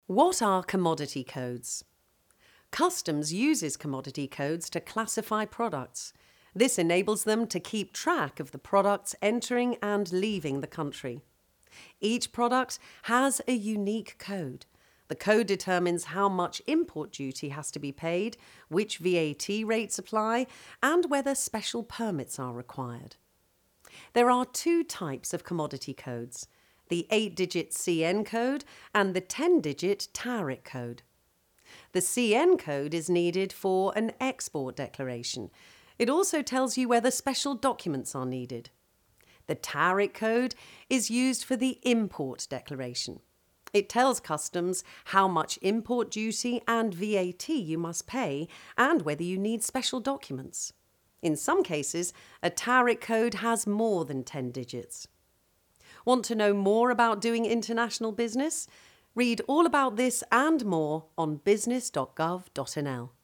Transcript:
What are commodity codes? Customs uses commodity codes to classify products. This enables them to keep track of the products entering and leaving the country. Each product has a unique code. The code determines how much import duty has to be paid, which VAT rates apply, and whether special permits are required. There are two types of commodity codes: the 8-digit CN code and the 10-digit TARIC code. The CN code is needed for an export declaration. It also tells you whether special documents are needed. The TARIC code is used for the import declaration. It tells customs how much import duty and VAT you must pay and whether you need special documents. In some cases, a TARIC code has more than 10 digits. Want to know more about doing international business? Read all about this and more on business.gov.nl.